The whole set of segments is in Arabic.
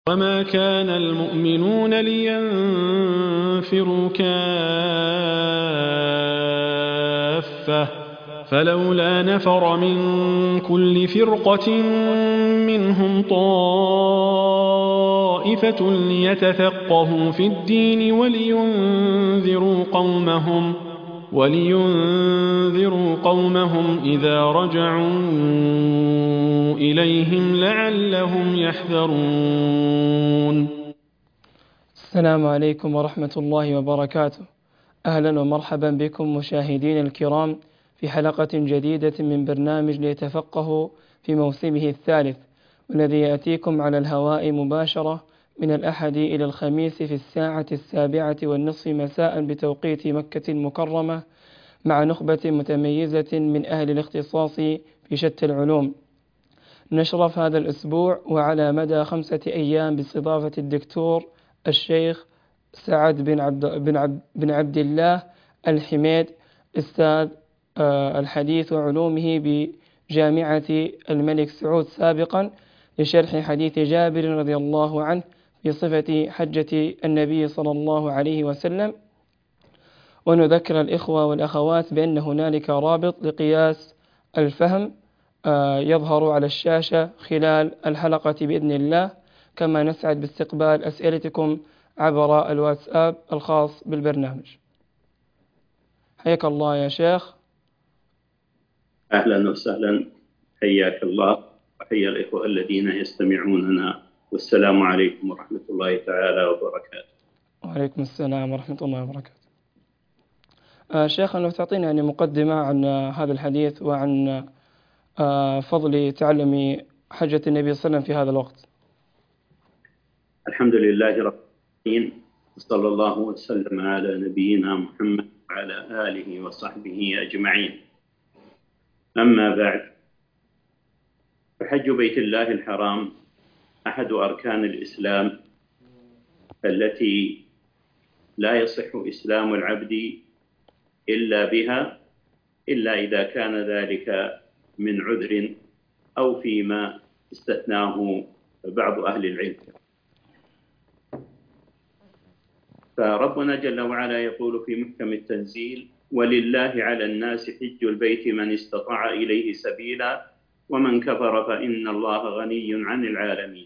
وما كان المؤمنون لينفروا كافة فلولا نفر من كل فرقة منهم طائفة ليتفقهوا في الدين ولينذروا قومهم إذا رجعوا إليهم لعلهم يحذرون. السلام عليكم ورحمة الله وبركاته. أهلا ومرحبا بكم مشاهدين الكرام في حلقة جديدة من برنامج ليتفقهوا في موسمه الثالث، والذي يأتيكم على الهواء مباشرة من الأحد إلى الخميس في 7:30 مساء بتوقيت مكة المكرمة، مع نخبة متميزة من أهل الاختصاص في شتى العلوم. نشرف هذا الأسبوع وعلى مدى 5 أيام باستضافة الدكتور الشيخ سعد بن عبد الله الحميد، أستاذ الحديث وعلومه بجامعة الملك سعود سابقا، لشرح حديث جابر رضي الله عنه في صفة حجة النبي صلى الله عليه وسلم. ونذكر الإخوة والأخوات بأن هنالك رابط لقياس الفهم يظهر على الشاشة خلال الحلقة بإذن الله، كما نسعد باستقبال أسئلتكم عبر الواتساب الخاص بالبرنامج. حياك الله يا شيخ. أهلا وسهلا، حياك الله وحيا الإخوة الذين يستمعوننا، والسلام عليكم ورحمة الله تعالى وبركاته. وعليكم السلام ورحمة الله وبركاته. شيخ، لو تعطينا يعني مقدمة عن هذا الحديث وعن فضل تعلم حجة النبي صلى الله عليه وسلم في هذا الوقت. الحمد لله رب العالمين، صلى الله وسلم على نبينا محمد وعلى آله وصحبه أجمعين. أما بعد، فحج بيت الله الحرام أحد أركان الإسلام التي لا يصح إسلام العبد إلا بها، إلا إذا كان ذلك من عذر أو فيما استثناه بعض أهل العلم. فربنا جل وعلا يقول في محكم التنزيل: ولله على الناس حج البيت من استطاع إليه سبيلا ومن كفر فإن الله غني عن العالمين.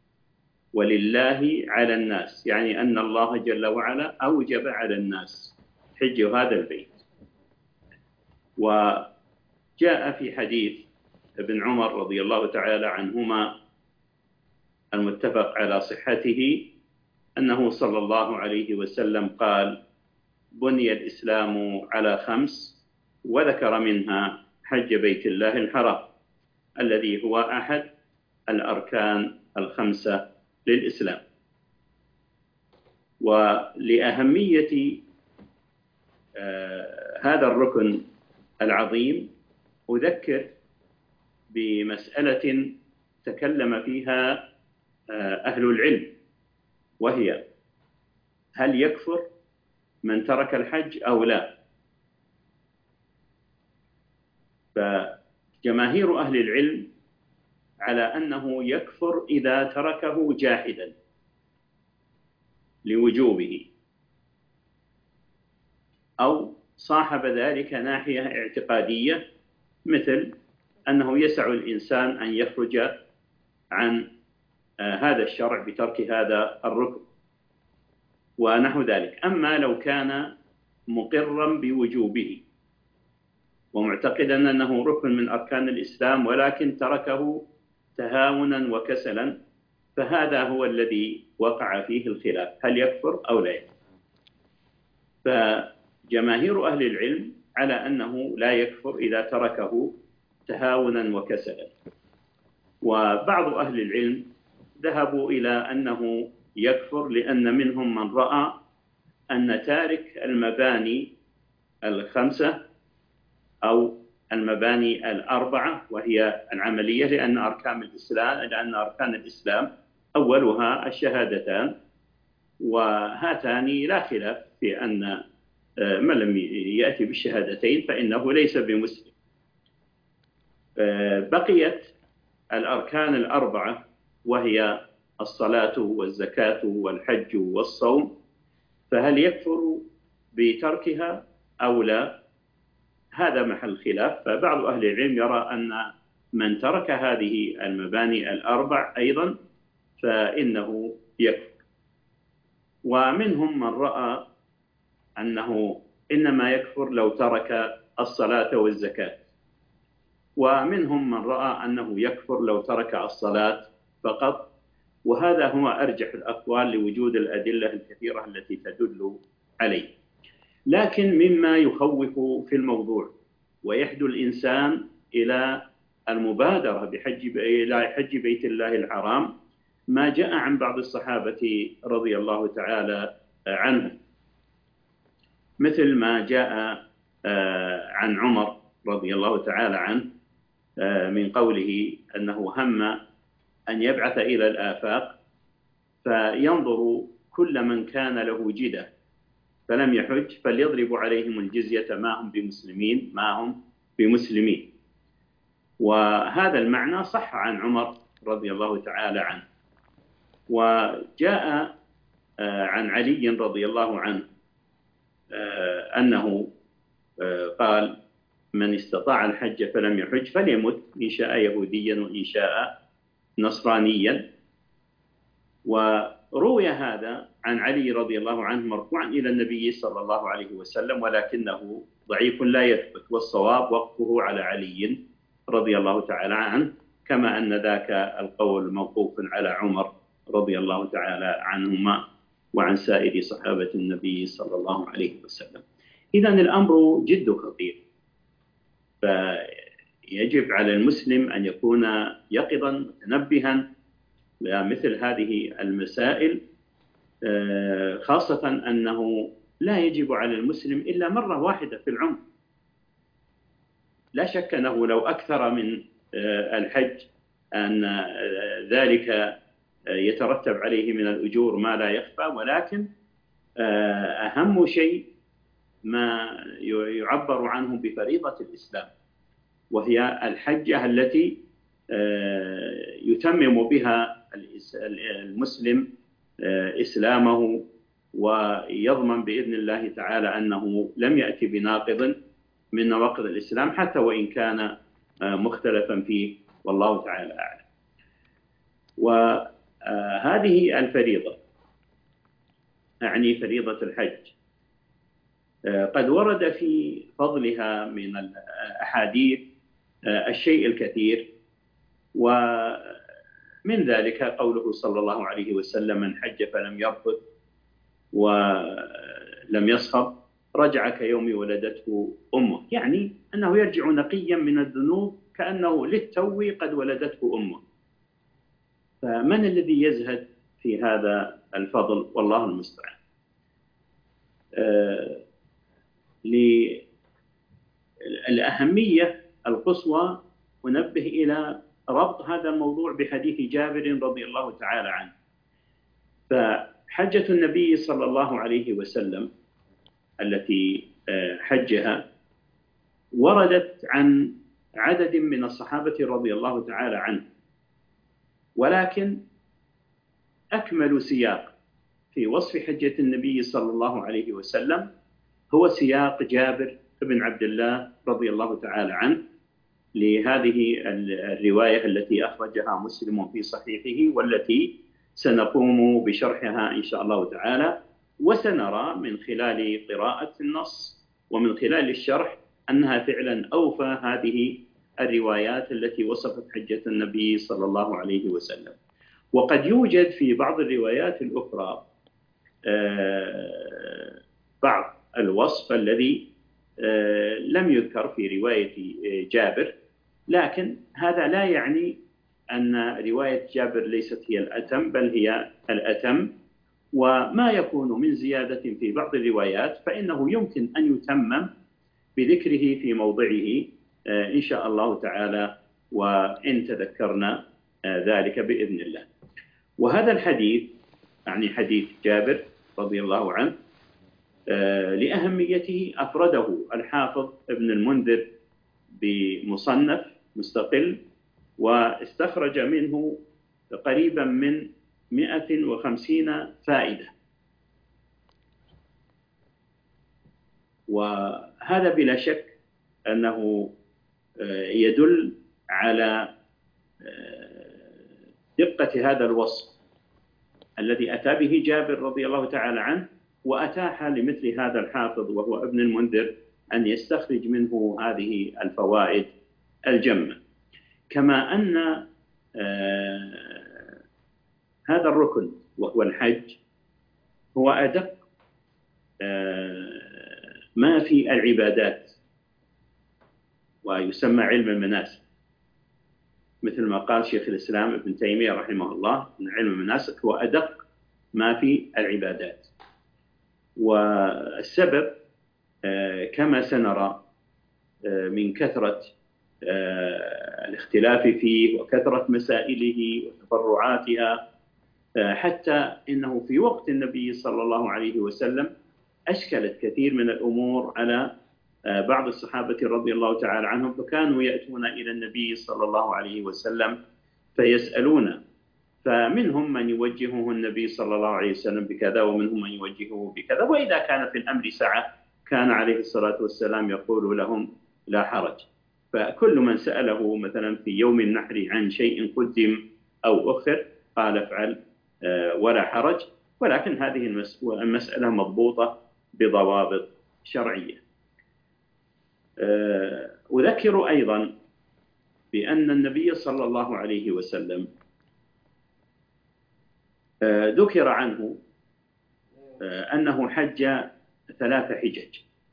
ولله على الناس يعني أن الله جل وعلا أوجب على الناس حج هذا البيت. وجاء في حديث ابن عمر رضي الله تعالى عنهما المتفق على صحته أنه صلى الله عليه وسلم قال: بني الإسلام على 5، وذكر منها حج بيت الله الحرام الذي هو أحد الأركان 5 للإسلام. ولأهمية هذا الركن العظيم أذكر بمسألة تكلم فيها أهل العلم، وهي: هل يكفر من ترك الحج أو لا؟ فجماهير أهل العلم على أنه يكفر إذا تركه جاحدا لوجوبه، أو صاحب ذلك ناحية اعتقادية، مثل أنه يسع الإنسان أن يخرج عن هذا الشرع بترك هذا الركن ونحو ذلك. أما لو كان مقرا بوجوبه ومعتقدا أنه ركن من أركان الإسلام ولكن تركه تهاونا وكسلا، فهذا هو الذي وقع فيه الخلاف: هل يكفر أو لا يكفر؟ فجماهير أهل العلم على أنه لا يكفر إذا تركه تهاونا وكسلا. وبعض أهل العلم ذهبوا إلى أنه يكفر، لأن منهم من رأى أن تارك المباني 5 أو المباني 4 وهي العملية، لأن أركان الإسلام أولها الشهادتان، وهاتان لا خلاف في أن من لم يأتي بالشهادتين فإنه ليس بمسلم. بقيت الأركان 4 وهي الصلاة والزكاة والحج والصوم، فهل يكفر بتركها أو لا؟ هذا محل خلاف. فبعض أهل العلم يرى أن من ترك هذه المباني الأربع أيضا فإنه يكفر، ومنهم من رأى أنه إنما يكفر لو ترك الصلاة والزكاة، ومنهم من رأى أنه يكفر لو ترك الصلاة فقط، وهذا هو أرجح الأقوال لوجود الأدلة الكثيرة التي تدل عليه. لكن مما يخوف في الموضوع ويحدو الإنسان إلى المبادرة إلى حج بيت الله الحرام ما جاء عن بعض الصحابة رضي الله تعالى عنهم، مثل ما جاء عن عمر رضي الله تعالى عنه من قوله أنه هم أن يبعث إلى الآفاق فينظر كل من كان له جدة فلم يحج فليضرب عليهم الجزية ما هم بمسلمين. وهذا المعنى صح عن عمر رضي الله تعالى عنه. وجاء عن علي رضي الله عنه أنه قال: من استطاع الحج فلم يحج فليمت إن شاء يهوديا وإن شاء نصرانيا. وروي هذا عن علي رضي الله عنه مرفوعا إلى النبي صلى الله عليه وسلم، ولكنه ضعيف لا يثبت، والصواب وقفه على علي رضي الله تعالى عنه، كما أن ذاك القول موقوف على عمر رضي الله تعالى عنهما وعن سائر صحابة النبي صلى الله عليه وسلم. إذن الأمر جد خطير، فيجب على المسلم أن يكون يقظا متنبها لمثل هذه المسائل، خاصة أنه لا يجب على المسلم إلا مرة واحدة في العمر. لا شك أنه لو أكثر من الحج أن ذلك يترتب عليه من الأجور ما لا يخفى، ولكن أهم شيء ما يعبر عنه بفريضة الإسلام، وهي الحجة التي يتمم بها المسلم إسلامه ويضمن بإذن الله تعالى أنه لم يأتي بناقض من نواقض الإسلام حتى وإن كان مختلفا فيه، والله تعالى أعلم. وهذه الفريضة أعني فريضة الحج قد ورد في فضلها من الأحاديث الشيء الكثير، ومن ذلك قوله صلى الله عليه وسلم: من حج فلم يرفث ولم يصخب رجع كيوم ولدته أمه، يعني أنه يرجع نقيا من الذنوب كأنه للتو قد ولدته أمه. فمن الذي يزهد في هذا الفضل؟ والله المستعان. للأهمية القصوى ونبه إلى ربط هذا الموضوع بحديث جابر رضي الله تعالى عنه. فحجة النبي صلى الله عليه وسلم التي حجها وردت عن عدد من الصحابة رضي الله تعالى عنه، ولكن أكمل سياق في وصف حجة النبي صلى الله عليه وسلم هو سياق جابر بن عبد الله رضي الله تعالى عنه لهذه الرواية التي أخرجها مسلم في صحيحه، والتي سنقوم بشرحها إن شاء الله تعالى، وسنرى من خلال قراءة النص ومن خلال الشرح أنها فعلا أوفى هذه الروايات التي وصفت حجة النبي صلى الله عليه وسلم. وقد يوجد في بعض الروايات الأخرى بعض الوصف الذي لم يذكر في رواية جابر، لكن هذا لا يعني أن رواية جابر ليست هي الأتم، بل هي الأتم. وما يكون من زيادة في بعض الروايات فإنه يمكن أن يتمم بذكره في موضعه إن شاء الله تعالى، وإن تذكرنا ذلك بإذن الله. وهذا الحديث يعني حديث جابر رضي الله عنه لأهميته أفرده الحافظ ابن المنذر بمصنف مستقل، واستخرج منه قريبا من 150 فائدة. وهذا بلا شك أنه يدل على دقة هذا الوصف الذي أتى به جابر رضي الله تعالى عنه، وأتاح لمثل هذا الحافظ وهو ابن المنذر أن يستخرج منه هذه الفوائد الجمة. كما أن هذا الركن وهو الحج هو أدق ما في العبادات، ويسمى علم المناسك، مثل ما قال شيخ الإسلام ابن تيمية رحمه الله أن علم المناسك هو أدق ما في العبادات. والسبب كما سنرى من كثرة الاختلاف فيه وكثرة مسائله وتفرعاتها، حتى إنه في وقت النبي صلى الله عليه وسلم أشكلت كثير من الأمور على بعض الصحابة رضي الله تعالى عنهم، فكانوا يأتون إلى النبي صلى الله عليه وسلم فيسألون، فمنهم من يوجهه النبي صلى الله عليه وسلم بكذا، ومنهم من يوجهه بكذا، وإذا كان في الأمر سعة كان عليه الصلاة والسلام يقول لهم لا حرج. فكل من سأله مثلا في يوم النحر عن شيء قدم أو أخر قال افعل ولا حرج، ولكن هذه المسألة مضبوطة بضوابط شرعية. أذكر أيضا بأن النبي صلى الله عليه وسلم ذكر عنه أنه حج 3 حجج،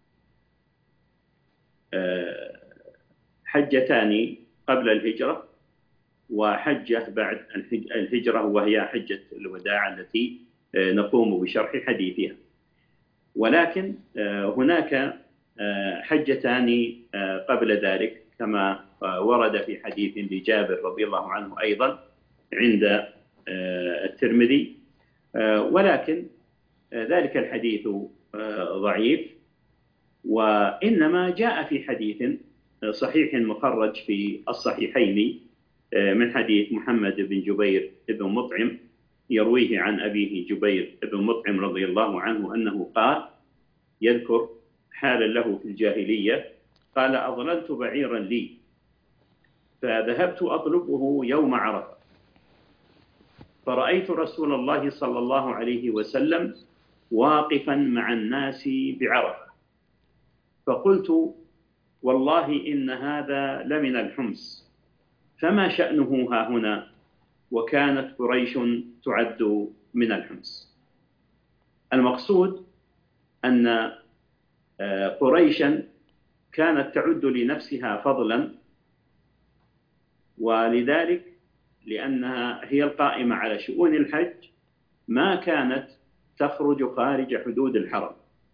حجتان قبل الهجرة وحجة بعد الهجرة، وهي حجة الوداع التي نقوم بشرح حديثها. ولكن هناك حجتان قبل ذلك كما ورد في حديث لجابر رضي الله عنه أيضا عند الترمذي، ولكن ذلك الحديث ضعيف، وإنما جاء في حديث صحيح مخرج في الصحيحين من حديث محمد بن جبير بن مطعم يرويه عن أبيه جبير بن مطعم رضي الله عنه أنه قال، يذكر حالا له في الجاهلية، قال أضللت بعيرا لي فذهبت أطلبه يوم عرفة، فرأيت رسول الله صلى الله عليه وسلم واقفا مع الناس بعرفة، فقلت والله إن هذا لمن الحمص، فما شأنه ها هنا؟ وكانت قريش تعد من الحمص. المقصود أن قريشا كانت تعد لنفسها فضلا، ولذلك لأنها هي القائمة على شؤون الحج ما كانت تخرج خارج حدود الحرم،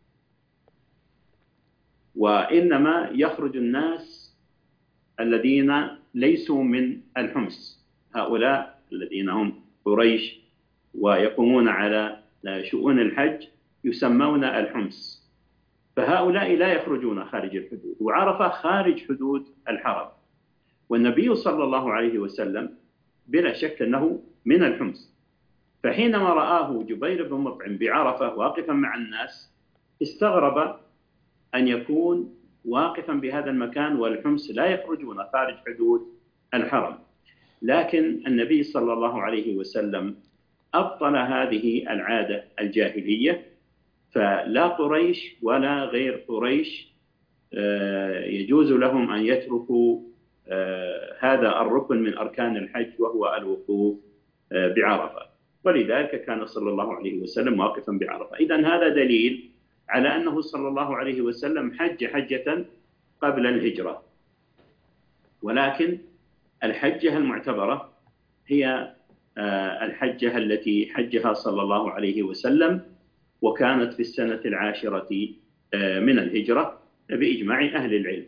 وإنما يخرج الناس الذين ليسوا من الحمص، هؤلاء الذين هم قريش ويقومون على شؤون الحج يسمون الحمص، فهؤلاء لا يخرجون خارج الحدود، وعرفة خارج حدود الحرم، والنبي صلى الله عليه وسلم بلا شك أنه من الحمص. فحينما رآه جبير بن مطعم بعرفة واقفا مع الناس استغرب أن يكون واقفا بهذا المكان والحمص لا يخرجون خارج حدود الحرم. لكن النبي صلى الله عليه وسلم أبطل هذه العادة الجاهلية، فلا قريش ولا غير قريش يجوز لهم أن يتركوا هذا الركن من أركان الحج وهو الوقوف بعرفة، ولذلك كان صلى الله عليه وسلم واقفا بعرفة. إذن هذا دليل على أنه صلى الله عليه وسلم حج حجة قبل الهجرة، ولكن الحجة المعتبرة هي الحجة التي حجها صلى الله عليه وسلم، وكانت في السنة 10 من الهجرة بإجماع أهل العلم.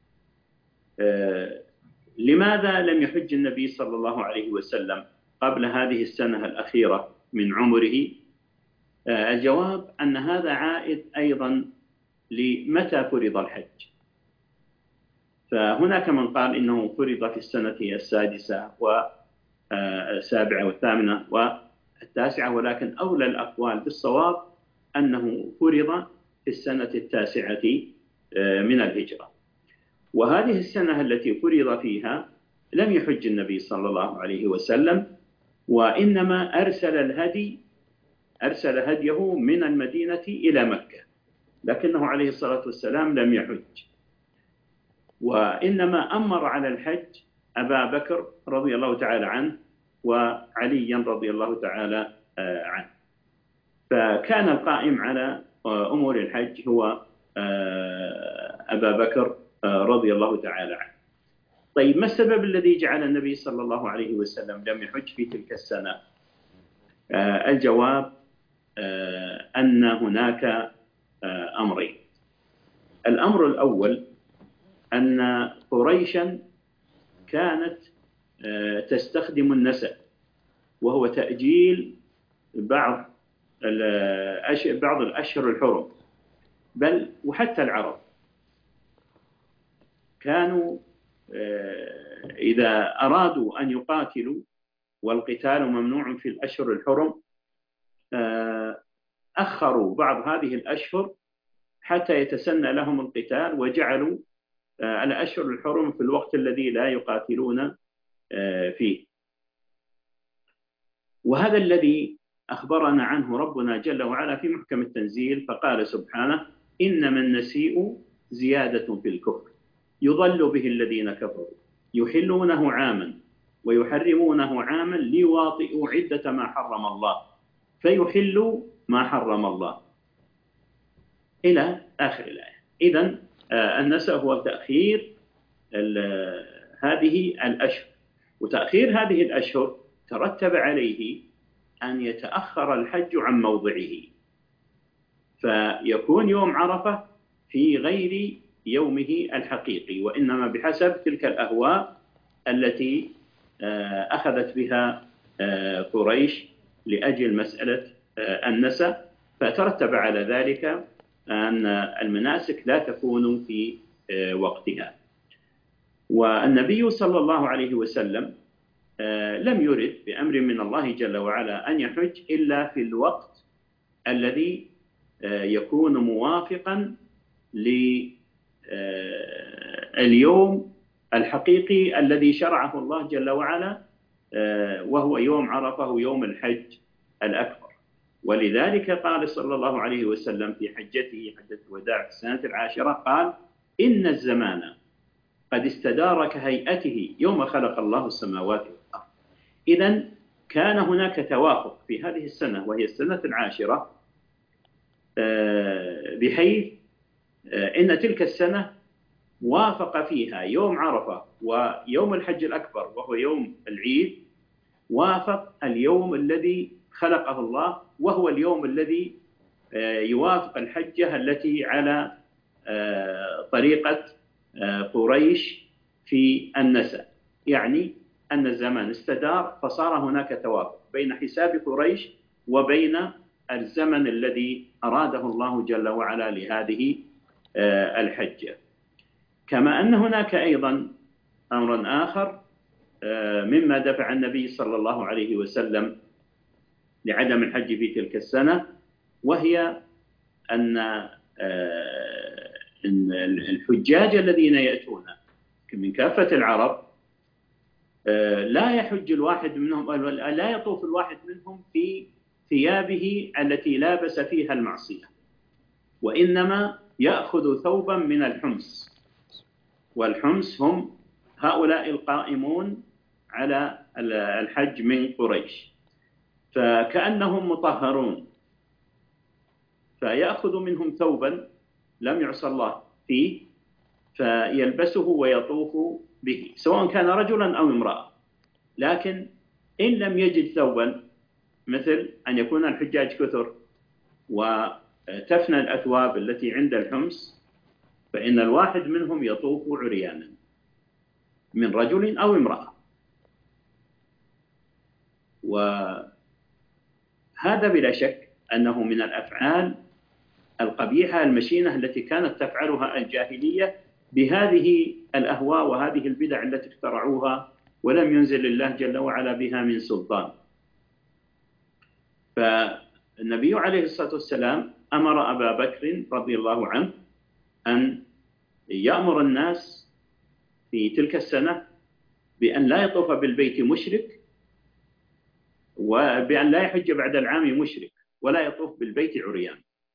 لماذا لم يحج النبي صلى الله عليه وسلم قبل هذه السنة الأخيرة من عمره؟ الجواب أن هذا عائد أيضا لمتى فرض الحج. فهناك من قال إنه فرض في السنة 6 و7 و8، التاسعة، ولكن أولى الأقوال بالصواب أنه فرض في السنة التاسعة من الهجرة. وهذه السنة التي فرض فيها لم يحج النبي صلى الله عليه وسلم، وإنما أرسل هديه من المدينة إلى مكة، لكنه عليه الصلاة والسلام لم يحج، وإنما أمر على الحج أبا بكر رضي الله تعالى عنه وعليا رضي الله تعالى عنه. فكان القائم على أمور الحج هو أبا بكر رضي الله تعالى عنه. طيب، ما السبب الذي جعل النبي صلى الله عليه وسلم لم يحج في تلك السنة؟ الجواب أن هناك أمرين. الأمر الأول أن قريشا كانت تستخدم النسأ، وهو تأجيل بعض الأشهر الحرم، بل وحتى العرب كانوا إذا أرادوا أن يقاتلوا والقتال ممنوع في الأشهر الحرم أخروا بعض هذه الأشهر حتى يتسنى لهم القتال، وجعلوا الأشهر الحرم في الوقت الذي لا يقاتلون فيه. وهذا الذي أخبرنا عنه ربنا جل وعلا في محكم التنزيل، فقال سبحانه: إنما النسيء زيادة في الكفر يضل به الذين كفروا يحلونه عاما ويحرمونه عاما ليواطئوا عدة ما حرم الله فيحلوا ما حرم الله، إلى آخر الآية. إذن النسأ هو تأخير هذه الأشهر، وتأخير هذه الأشهر ترتب عليه أن يتأخر الحج عن موضعه، فيكون يوم عرفة في غير يومه الحقيقي، وإنما بحسب تلك الأهواء التي أخذت بها قريش لأجل مسألة النسأ، فترتب على ذلك أن المناسك لا تكون في وقتها. والنبي صلى الله عليه وسلم لم يرد بأمر من الله جل وعلا أن يحج إلا في الوقت الذي يكون موافقا لليوم الحقيقي الذي شرعه الله جل وعلا، وهو يوم عرفة يوم الحج الأكبر. ولذلك قال صلى الله عليه وسلم في حجته حجة الوداع في السنة العاشرة، قال: إن الزمان قد استدار كهيئته يوم خلق الله السماوات والأرض. إذن كان هناك توافق في هذه السنة وهي السنة العاشرة، بحيث إن تلك السنة وافق فيها يوم عرفة ويوم الحج الأكبر وهو يوم العيد، وافق اليوم الذي خلقه الله، وهو اليوم الذي يوافق الحجة التي على طريقة قريش في النسأ، يعني أن الزمان استدار فصار هناك توافق بين حساب قريش وبين الزمن الذي أراده الله جل وعلا لهذه الحجة. كما أن هناك أيضا أمر آخر مما دفع النبي صلى الله عليه وسلم لعدم الحج في تلك السنة، وهي أن الحجاج الذين يأتون من كافة العرب لا يحج الواحد منهم، لا يطوف الواحد منهم في ثيابه التي لابس فيها المعصية، وإنما يأخذ ثوبا من الحمص، والحمص هم هؤلاء القائمون على الحج من قريش، فكأنهم مطهرون، فيأخذ منهم ثوبا لم يعصى الله فيه فيلبسه ويطوف به، سواء كان رجلا أو امرأة. لكن إن لم يجد ثوبا، مثل أن يكون الحجاج كثر وتفنى الأثواب التي عند الحمص، فإن الواحد منهم يطوف عريانا من رجل أو امرأة. وهذا بلا شك أنه من الأفعال القبيحة المشينة التي كانت تفعلها الجاهلية بهذه الأهواء وهذه البدع التي اخترعوها ولم ينزل الله جل وعلا بها من سلطان. فالنبي عليه الصلاة والسلام أمر أبا بكر رضي الله عنه أن يأمر الناس في تلك السنة بأن لا يطوف بالبيت مشرك، وبأن لا يحج بعد العام مشرك، ولا يطوف بالبيت عريان.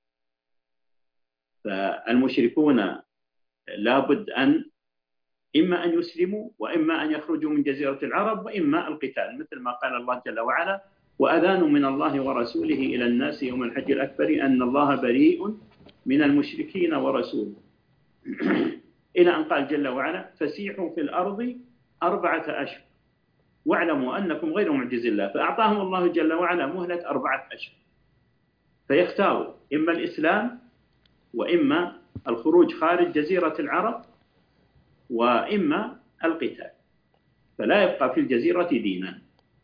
فالمشركون لابد أن إما أن يسلموا، وإما أن يخرجوا من جزيرة العرب، وإما القتال، مثل ما قال الله جل وعلا: وأذان من الله ورسوله إلى الناس يوم الحج الأكبر أن الله بريء من المشركين ورسوله إلى أن قال جل وعلا: فسيحوا في الأرض 4 أشهر واعلموا أنكم غير معجز الله. فأعطاهم الله جل وعلا مهلة 4 أشهر، فيختاروا إما الإسلام، وإما الخروج خارج جزيرة العرب، وإما القتال، فلا يبقى في الجزيرة دينا.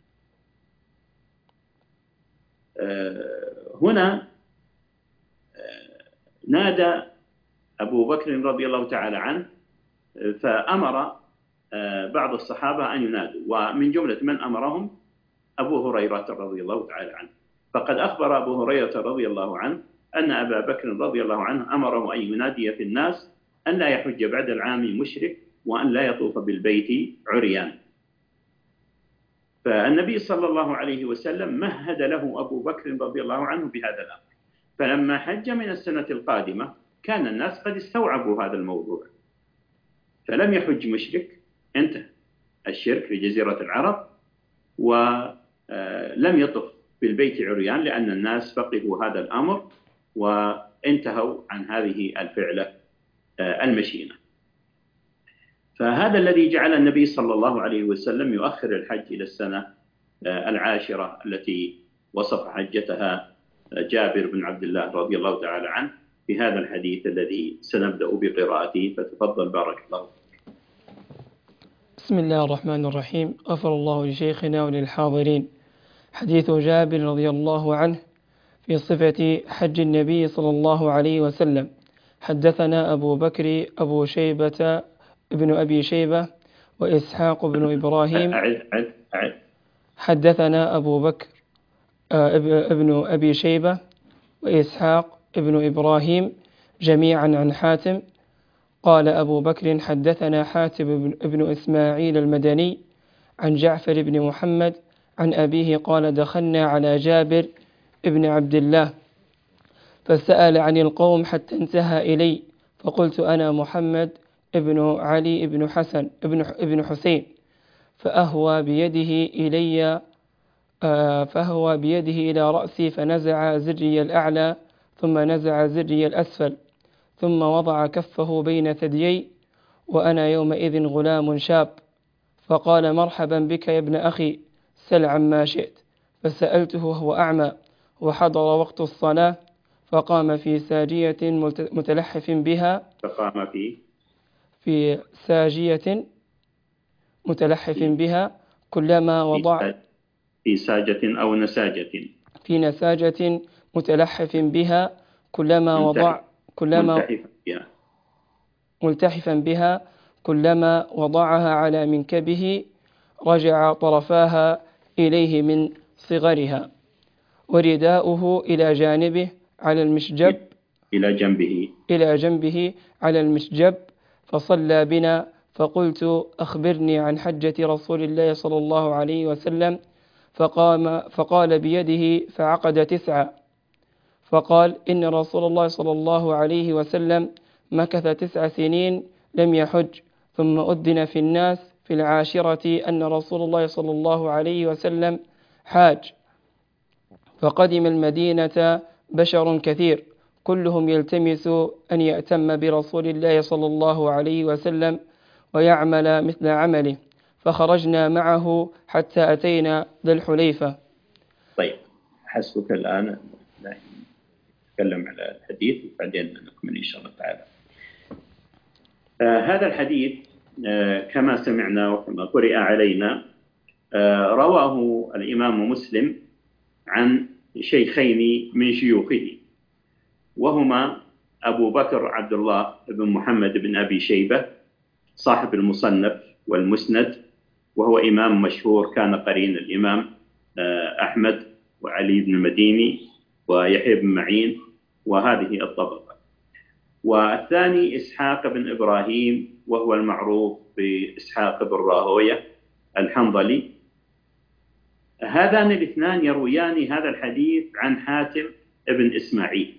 هنا نادى أبو بكر رضي الله تعالى عنه، فأمر بعض الصحابة أن ينادوا، ومن جملة من أمرهم أبو هريرة رضي الله تعالى عنه. فقد أخبر أبو هريرة رضي الله عنه أن أبا بكر رضي الله عنه أمره أن ينادي في الناس أن لا يحج بعد العام مشرك، وأن لا يطوف بالبيت عريان. فالنبي صلى الله عليه وسلم مهد له أبو بكر رضي الله عنه بهذا الأمر. فلما حج من السنة القادمة كان الناس قد استوعبوا هذا الموضوع، فلم يحج مشرك، انتهى الشرك في جزيرة العرب، ولم يطف بالبيت عريان، لأن الناس فقهوا هذا الأمر وانتهوا عن هذه الفعلة المشينة. فهذا الذي جعل النبي صلى الله عليه وسلم يؤخر الحج إلى السنة 10 التي وصف حجتها جابر بن عبد الله رضي الله تعالى عنه في هذا الحديث الذي سنبدأ بقراءته، فتفضل بارك الله. بسم الله الرحمن الرحيم. غفر الله لشيخنا وللحاضرين. حديث جابر رضي الله عنه في صفة حج النبي صلى الله عليه وسلم. حدثنا أبو بكر أبو شيبة ابن أبي شيبة وإسحاق بن إبراهيم. حدثنا أبو بكر ابن أبي شيبة وإسحاق ابن إبراهيم جميعا عن حاتم. قال أبو بكر: حدثنا حاتم ابن إسماعيل المدني عن جعفر بن محمد عن أبيه قال: دخلنا على جابر ابن عبد الله فسأل عن القوم حتى انتهى إلي، فقلت: أنا محمد ابن علي ابن حسن ابن حسين. فأهوى بيده إلى رأسي فنزع زري الأعلى ثم نزع زري الأسفل، ثم وضع كفه بين ثديي وأنا يومئذ غلام شاب، فقال: مرحبا بك يا ابن أخي، سل عما شئت. فسألته وهو أعمى وحضر وقت الصلاة، فقام في ساجية متلحف بها في ساجية متلحف بها كلما وضع في ساجة أو نساجة في نساجة متلحف بها كلما ملتحفا بها كلما وضعها على منكبه رجع طرفاها إليه من صغرها، ورداؤه إلى جانبه على المشجب إلى جنبه على المشجب، فصلى بنا. فقلت: أخبرني عن حجة رسول الله صلى الله عليه وسلم. فقال بيده فعقد 9، فقال: إن رسول الله صلى الله عليه وسلم مكث 9 سنين لم يحج، ثم أذن في الناس في 10 أن رسول الله صلى الله عليه وسلم حاج. فقدم المدينة بشر كثير كلهم يلتمس أن يأتم برسول الله صلى الله عليه وسلم ويعمل مثل عمله، فخرجنا معه حتى أتينا ذا الحليفة. طيب، حسبك الآن نتكلم على الحديث وبعدين نكمل إن شاء الله تعالى. هذا الحديث كما سمعنا وكما قرئ علينا رواه الإمام مسلم عن شيخين من شيوخه، وهما أبو بكر عبد الله بن محمد بن أبي شيبة صاحب المصنف والمسند، وهو إمام مشهور كان قرين الإمام أحمد وعلي بن المديني ويحيى بن معين، وهذه الطبقة. والثاني إسحاق بن إبراهيم، وهو المعروف بإسحاق بن راهوية الحنظلي. هذان الاثنان يرويان هذا الحديث عن حاتم بن إسماعيل،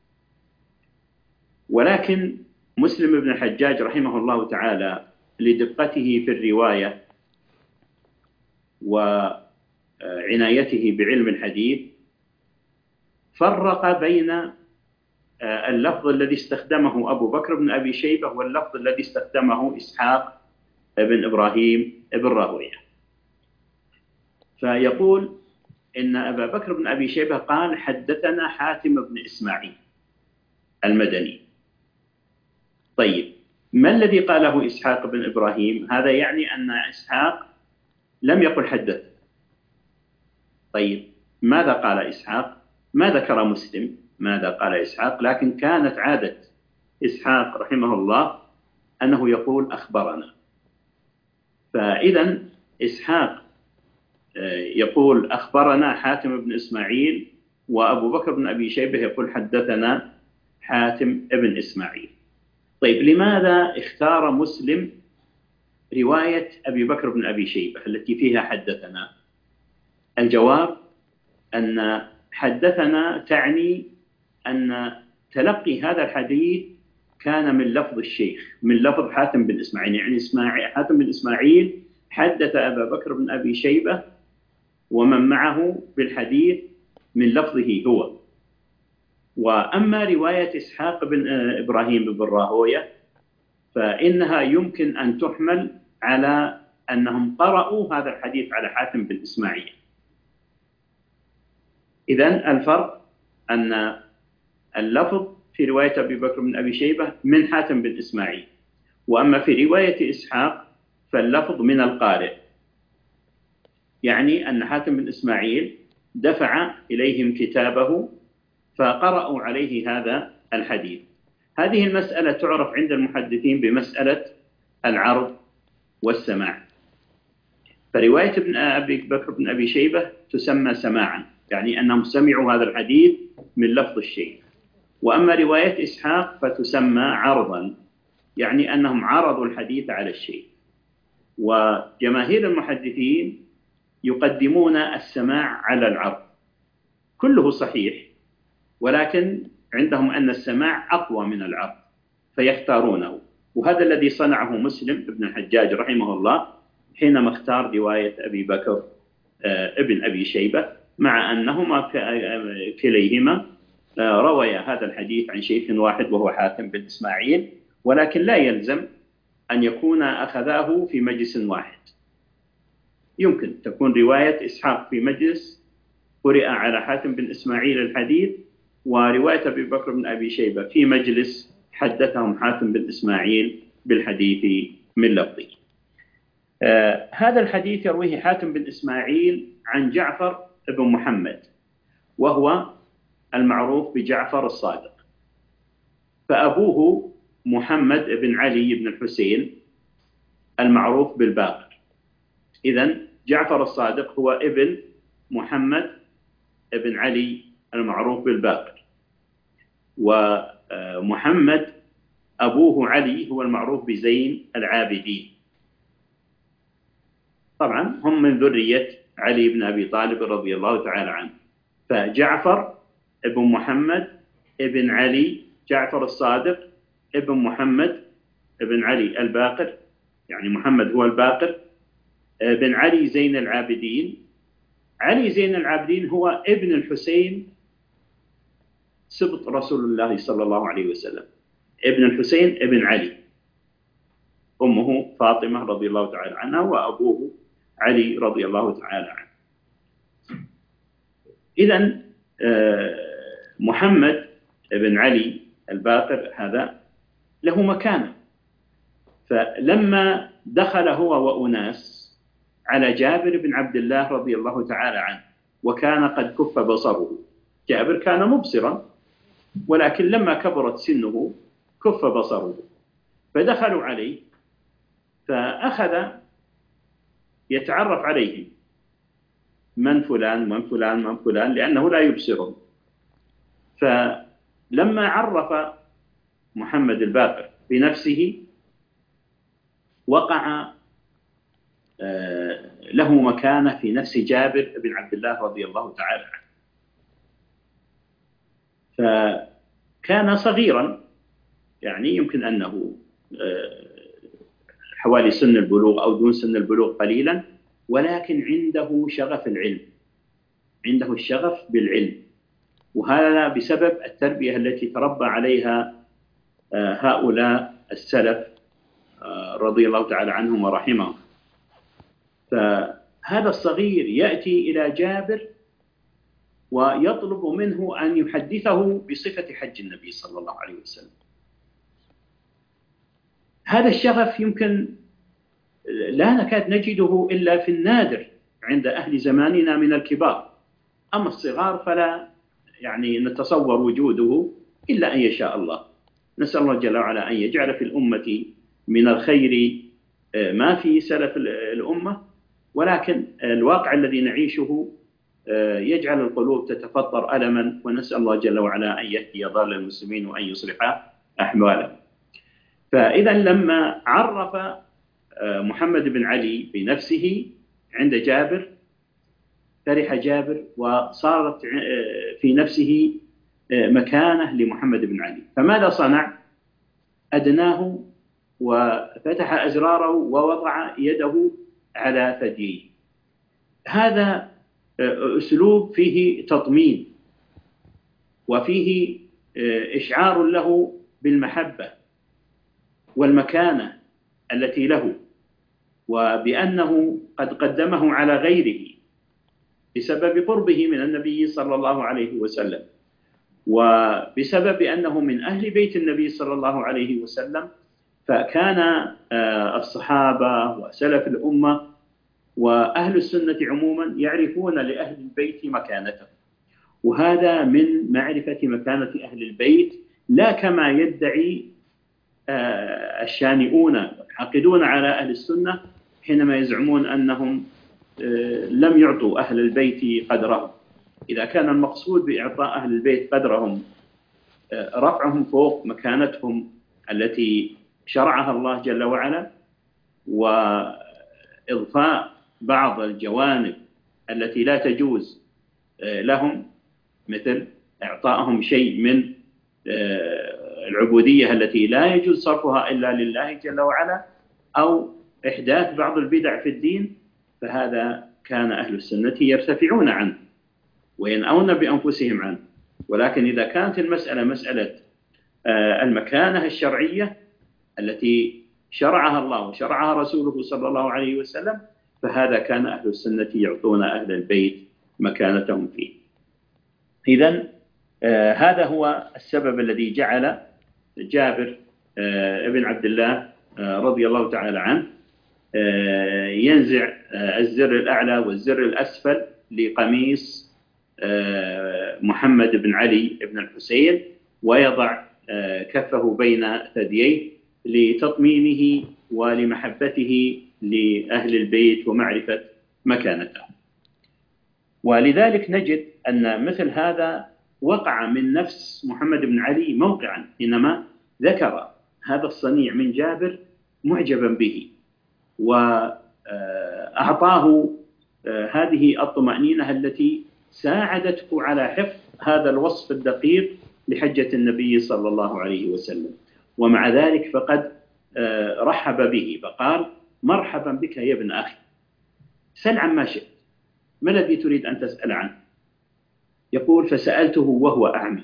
ولكن مسلم بن الحجاج رحمه الله تعالى لدقته في الرواية وعنايته بعلم الحديث فرق بين اللفظ الذي استخدمه أبو بكر بن أبي شيبة واللفظ الذي استخدمه إسحاق بن إبراهيم بن راهوية. فيقول إن أبا بكر بن أبي شيبة قال حدثنا حاتم بن إسماعيل المدني. طيب، ما الذي قاله إسحاق بن إبراهيم؟ هذا يعني أن إسحاق لم يقل حدث. طيب، ماذا قال إسحاق؟ ما ذكر مسلم ماذا قال إسحاق، لكن كانت عادة إسحاق رحمه الله أنه يقول أخبرنا. فإذا إسحاق يقول أخبرنا حاتم بن إسماعيل، وأبو بكر بن أبي شيبة يقول حدثنا حاتم بن إسماعيل. طيب، لماذا اختار مسلم رواية أبي بكر بن أبي شيبة التي فيها حدثنا؟ الجواب أن حدثنا تعني أن تلقي هذا الحديث كان من لفظ الشيخ، من لفظ حاتم بن إسماعيل. يعني حاتم بن إسماعيل حدث أبا بكر بن أبي شيبة ومن معه بالحديث من لفظه هو. وأما رواية إسحاق بن إبراهيم بن راهوية فإنها يمكن أن تحمل على أنهم قرأوا هذا الحديث على حاتم بن إسماعيل. إذن الفرق أن اللفظ في رواية أبي بكر بن أبي شيبة من حاتم بن إسماعيل، وأما في رواية إسحاق فاللفظ من القارئ، يعني أن حاتم بن إسماعيل دفع إليهم كتابه فقرأوا عليه هذا الحديث. هذه المسألة تعرف عند المحدثين بمسألة العرض والسماع. فرواية ابن أبي بكر بن أبي شيبة تسمى سماعا، يعني أنهم سمعوا هذا الحديث من لفظ الشيخ. وأما رواية إسحاق فتسمى عرضا، يعني أنهم عرضوا الحديث على الشيخ. وجماهير المحدثين يقدمون السماع على العرض، كله صحيح، ولكن عندهم أن السماع أقوى من العرض فيختارونه. وهذا الذي صنعه مسلم بن الحجاج رحمه الله حينما اختار رواية أبي بكر ابن أبي شيبة، مع أنهما كليهما رويا هذا الحديث عن شيخ واحد وهو حاتم بن إسماعيل، ولكن لا يلزم أن يكون أخذاه في مجلس واحد. يمكن تكون رواية إسحاق في مجلس قرئ على حاتم بن إسماعيل الحديث، ورواية أبي بكر بن أبي شيبة في مجلس حدثهم حاتم بن إسماعيل بالحديث من لفظه. هذا الحديث يرويه حاتم بن إسماعيل عن جعفر بن محمد، وهو المعروف بجعفر الصادق. فأبوه محمد بن علي بن الحسين المعروف بالباقر. إذن جعفر الصادق هو ابن محمد بن علي المعروف بالباقر، ومحمد أبوه علي هو المعروف بزين العابدين. طبعا هم من ذرية علي بن أبي طالب رضي الله تعالى عنه. فجعفر ابن محمد ابن علي، جعفر الصادق ابن محمد ابن علي الباقر، يعني محمد هو الباقر، بن علي زين العابدين. علي زين العابدين هو ابن الحسين سبط رسول الله صلى الله عليه وسلم، ابن الحسين ابن علي، أمه فاطمة رضي الله تعالى عنها، وأبوه علي رضي الله تعالى عنه. إذن محمد بن علي الباقر هذا له مكانة. فلما دخل هو وأناس على جابر بن عبد الله رضي الله تعالى عنه، وكان قد كف بصره، جابر كان مبصرا ولكن لما كبرت سنه كف بصره، فدخلوا عليه فأخذ يتعرف عليهم من فلان من فلان من فلان لأنه لا يبصرهم. فلما عرف محمد الباقر بنفسه وقع له مكانة في نفس جابر بن عبد الله رضي الله تعالى عنه. فكان صغيرا، يعني يمكن أنه حوالي سن البلوغ أو دون سن البلوغ قليلا، ولكن عنده شغف العلم، عنده الشغف بالعلم، وهذا بسبب التربية التي تربى عليها هؤلاء السلف رضي الله تعالى عنهم ورحمهم. فهذا الصغير يأتي إلى جابر ويطلب منه أن يحدثه بصفة حج النبي صلى الله عليه وسلم. هذا الشغف يمكن لا نكاد نجده إلا في النادر عند أهل زماننا من الكبار، أما الصغار فلا يعني نتصور وجوده إلا أن يشاء الله. نسأل الله جل وعلا أن يجعل في الأمة من الخير ما في سلف الأمة، ولكن الواقع الذي نعيشه يجعل القلوب تتفطر ألما، ونسأل الله جل وعلا أن يهدي ضال المسلمين وأن يصلح أحوالهم. فإذا لما عرف محمد بن علي بنفسه عند جابر فرح جابر، وصارت في نفسه مكانة لمحمد بن علي. فماذا صنع؟ أدناه وفتح أزراره ووضع يده على ثدييه. هذا أسلوب فيه تطمين وفيه إشعار له بالمحبة والمكانة التي له، وبأنه قد قدمه على غيره بسبب قربه من النبي صلى الله عليه وسلم، وبسبب أنه من أهل بيت النبي صلى الله عليه وسلم. فكان الصحابة وسلف الأمة وأهل السنة عموما يعرفون لأهل البيت مكانته، وهذا من معرفة مكانة أهل البيت، لا كما يدعي الشانئون والحاقدون على أهل السنة حينما يزعمون أنهم لم يعطوا أهل البيت قدرهم. إذا كان المقصود بإعطاء أهل البيت قدرهم رفعهم فوق مكانتهم التي شرعها الله جل وعلا، وإضفاء بعض الجوانب التي لا تجوز لهم، مثل إعطائهم شيء من العبودية التي لا يجوز صرفها إلا لله جل وعلا، أو إحداث بعض البدع في الدين، فهذا كان أهل السنة يرتفعون عنه وينأون بأنفسهم عنه. ولكن إذا كانت المسألة مسألة المكانة الشرعية التي شرعها الله وشرعها رسوله صلى الله عليه وسلم، فهذا كان أهل السنة يعطون أهل البيت مكانتهم فيه. إذن هذا هو السبب الذي جعل جابر ابن عبد الله رضي الله تعالى عنه ينزع الزر الأعلى والزر الأسفل لقميص محمد بن علي بن الحسين، ويضع كفه بين ثدييه لتطمينه ولمحبته لأهل البيت ومعرفة مكانته. ولذلك نجد أن مثل هذا وقع من نفس محمد بن علي موقعا حينما ذكر هذا الصنيع من جابر معجبا به، وأعطاه هذه الطمأنينة التي ساعدته على حفظ هذا الوصف الدقيق لحجة النبي صلى الله عليه وسلم. ومع ذلك فقد رحب به فقال: مرحبا بك يا ابن أخي، سل عما شئت، ما الذي تريد أن تسأل عنه؟ يقول: فسألته وهو أعمى.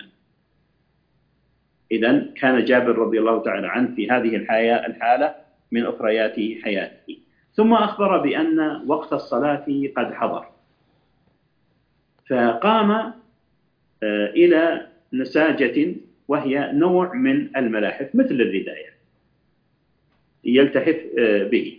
إذن كان جابر رضي الله تعالى عنه في هذه الحالة من أخريات حياته. ثم أخبر بأن وقت الصلاة قد حضر، فقام إلى نساجة وهي نوع من الملاحف مثل الرداء يلتحف به،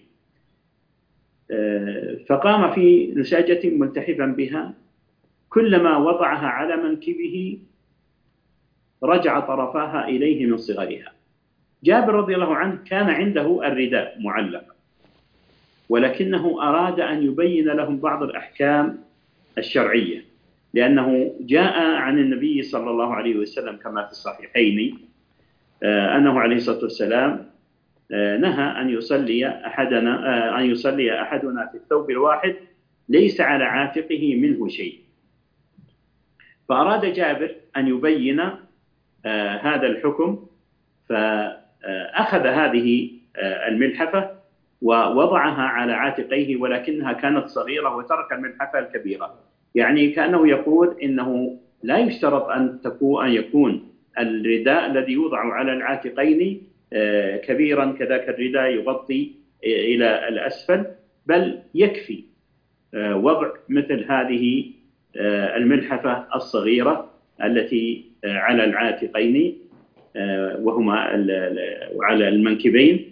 فقام في نساجة ملتحفا بها، كلما وضعها على منكبه رجع طرفاها إليه من صغرها. جابر رضي الله عنه كان عنده الرداء معلق، ولكنه أراد أن يبين لهم بعض الأحكام الشرعية، لأنه جاء عن النبي صلى الله عليه وسلم كما في الصحيحين أنه عليه الصلاة والسلام نهى أن يصلي أحدنا في الثوب الواحد ليس على عاتقه منه شيء. فأراد جابر أن يبين هذا الحكم، فأخذ هذه الملحفة ووضعها على عاتقيه، ولكنها كانت صغيرة، وترك الملحفة الكبيرة. يعني كأنه يقول إنه لا يشترط أن يكون الرداء الذي يوضع على العاتقين كبيرا كذاك الرداء يغطي إلى الأسفل، بل يكفي وضع مثل هذه الملحفة الصغيرة التي على العاتقين وهما على المنكبين.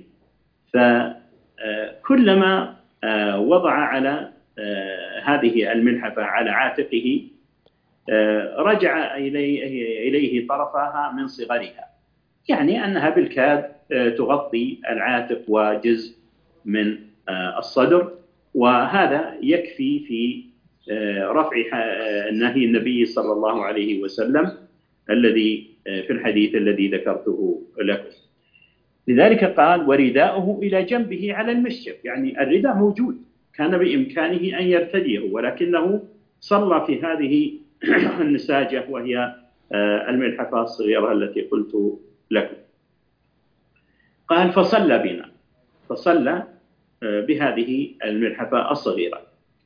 فكلما وضع على هذه الملحفة على عاتقه رجع إليه طرفها من صغرها، يعني أنها بالكاد تغطي العاتق وجزء من الصدر، وهذا يكفي في رفع نهي النبي صلى الله عليه وسلم الذي في الحديث الذي ذكرته لكم. لذلك قال ورداؤه إلى جنبه على المشجب، يعني الرداء موجود كان بإمكانه أن يرتديه، ولكنه صلى في هذه النساجة وهي الملحفة الصغيرة التي قلت لكم. قال فصلى بنا، فصلى بهذه الملحفة الصغيرة.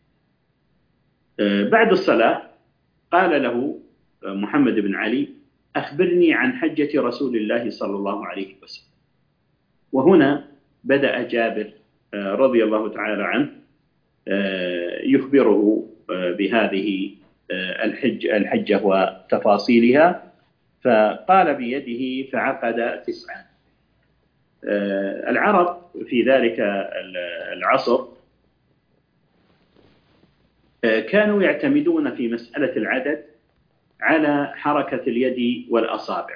بعد الصلاة قال له محمد بن علي أخبرني عن حجة رسول الله صلى الله عليه وسلم. وهنا بدأ جابر رضي الله تعالى عنه يخبره بهذه الحجة وتفاصيلها، فقال بيده فعقد 9. العرب في ذلك العصر كانوا يعتمدون في مسألة العدد على حركة اليد والأصابع،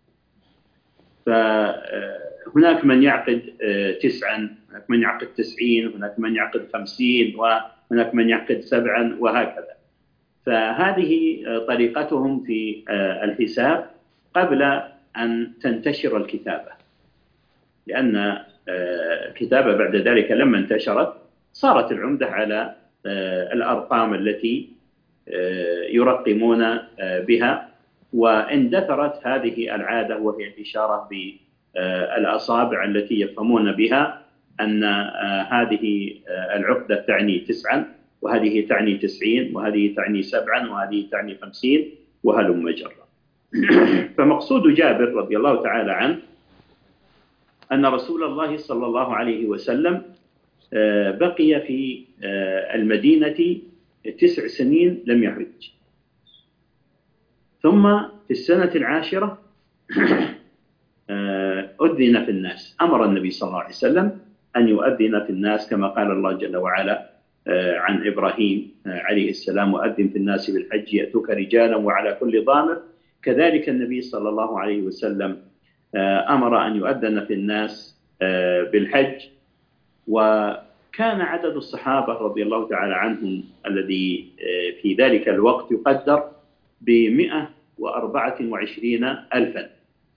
فهناك من يعقد 9، هناك من يعقد 90، هناك من يعقد 50، وهناك من يعقد 7، وهكذا. فهذه طريقتهم في الحساب قبل أن تنتشر الكتابة، لأن الكتابة بعد ذلك لما انتشرت صارت العمدة على الأرقام التي يرقمون بها، واندثرت هذه العادة وهي الإشارة بالأصابع التي يفهمون بها أن هذه العقدة تعني 9، وهذه تعني 90، وهذه تعني 7، وهذه تعني 50، وهلم جرا. فمقصود جابر رضي الله تعالى عنه أن رسول الله صلى الله عليه وسلم بقي في المدينة 9 سنين لم يحج، ثم في السنة 10 أذن في الناس. أمر النبي صلى الله عليه وسلم أن يؤذن في الناس كما قال الله جل وعلا عن إبراهيم عليه السلام وأذن في الناس بالحج يأتوك رجالا وعلى كل ضامر. كذلك النبي صلى الله عليه وسلم أمر أن يؤذن في الناس بالحج. وكان عدد الصحابة رضي الله تعالى عنهم الذي في ذلك الوقت يقدر ب124,000،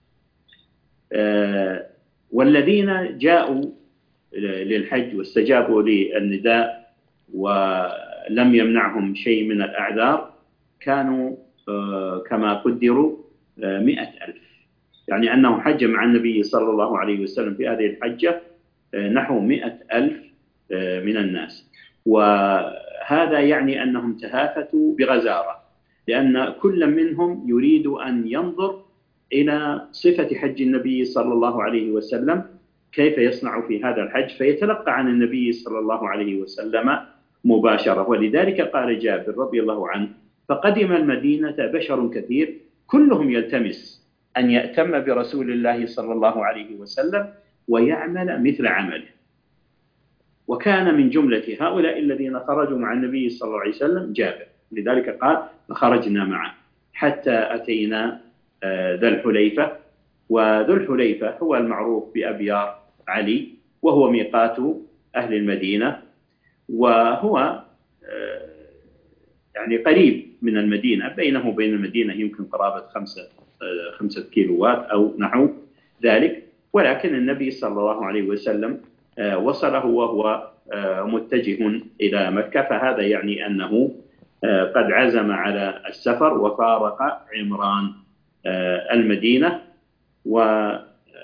والذين جاءوا للحج واستجابوا للنداء ولم يمنعهم شيء من الأعذار كانوا كما قدروا 100,000، يعني أنه حج مع النبي صلى الله عليه وسلم في هذه الحجة نحو 100,000 من الناس. وهذا يعني أنهم تهافتوا بغزارة، لأن كل منهم يريد أن ينظر إلى صفة حج النبي صلى الله عليه وسلم كيف يصنع في هذا الحج، فيتلقى عن النبي صلى الله عليه وسلم مباشرة. ولذلك قال جابر رضي الله عنه فقدم المدينة بشر كثير كلهم يلتمس أن يأتم برسول الله صلى الله عليه وسلم ويعمل مثل عمله. وكان من جملة هؤلاء الذين خرجوا مع النبي صلى الله عليه وسلم جابر، لذلك قال فخرجنا معه حتى أتينا ذا الحليفة. وذو الحليفة هو المعروف بأبيار علي، وهو ميقات أهل المدينة، وهو يعني قريب من المدينة، بينه وبين المدينة يمكن قرابة 5 كيلوات أو نحو ذلك، ولكن النبي صلى الله عليه وسلم وصله وهو متجه إلى مكة، فهذا يعني أنه قد عزم على السفر وفارق عمران المدينة. وقبل